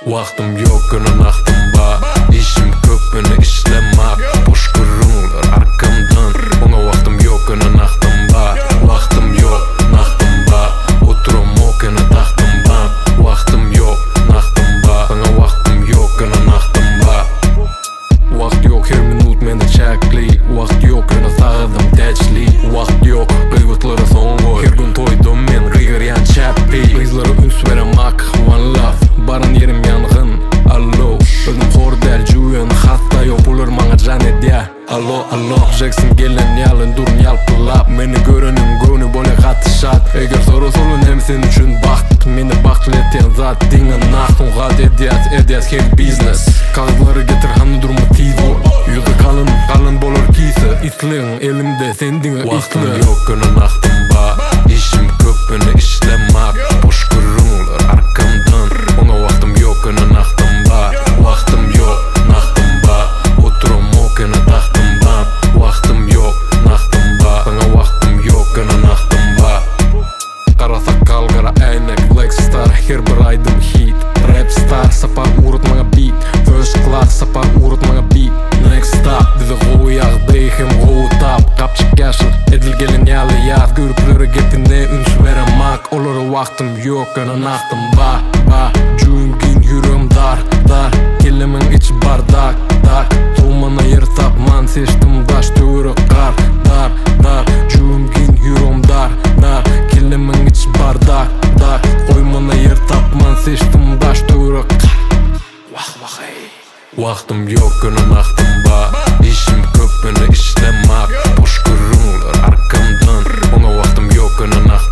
Vaktim yok günün aktımba. İşim köp beni işlemek. Boş kırınlar arkamdan. Ona vaktim yok günün aktımba. Vaktim yok naktımba. Oturum o günü taktımba. Vaktim yok naktımba. Bana vaktim yok günün aktımba. Vakt yok her minut mende çekli. Vakt yok günü sağdım teçli. Vakt yok kıyvıtları son koy. Her gün toydum men gıygıryan çeppi. Kızları üns veremek one love. Barın yerim yangın allo. Özüm hordel juyen hatta yok bulur bana can edya. Allo Jackson gelen yalın durun yalpılap. Meni görenim gönü böyle katışat. Eğer soru sorun hem sen üçün bakt. Meni bakleten zat dingen nahtun gat edyas her business. Kağıtları getir hanı durumu tizo. Yüzü kalın bolur kisi. İsleğin elimde sen dine Vaktim yok günün aktımba. İşim köp beni işlemek. Boş kırınlar arkamdan. Ona vaktim yok günün aktımba. Vaktim yok naktımba. Oturum o günü taktımba. Vaktim yok naktımba. Bana vaktim yok günün aktımba. Kara sakal, kara aynek, black star. Her bir aydım hit. Rap star, sapar urut maga beat. First class, sapar urut maga beat. Next stop, bizi goğu yağdı, hem goğu tap. Kapçık yaşıl, edil gelin yalı yaz. Görüplere getine üns veremek. Olara vaktim yok, günün aktımba. Cüngin yüreğim dar. Kelimin içi bardak. Soğumana yer tapman, seçtim daş tüyürü kar. Cüngin yüreğim dar. Kelimin içi bardak. Koymana yer tapman, seçtim daş tüyürü kar. Vaktim yok günün aktımba. İşim köp beni işlemek. Boş kırınlar arkamdan. Ona vaktim yok günün aktımba.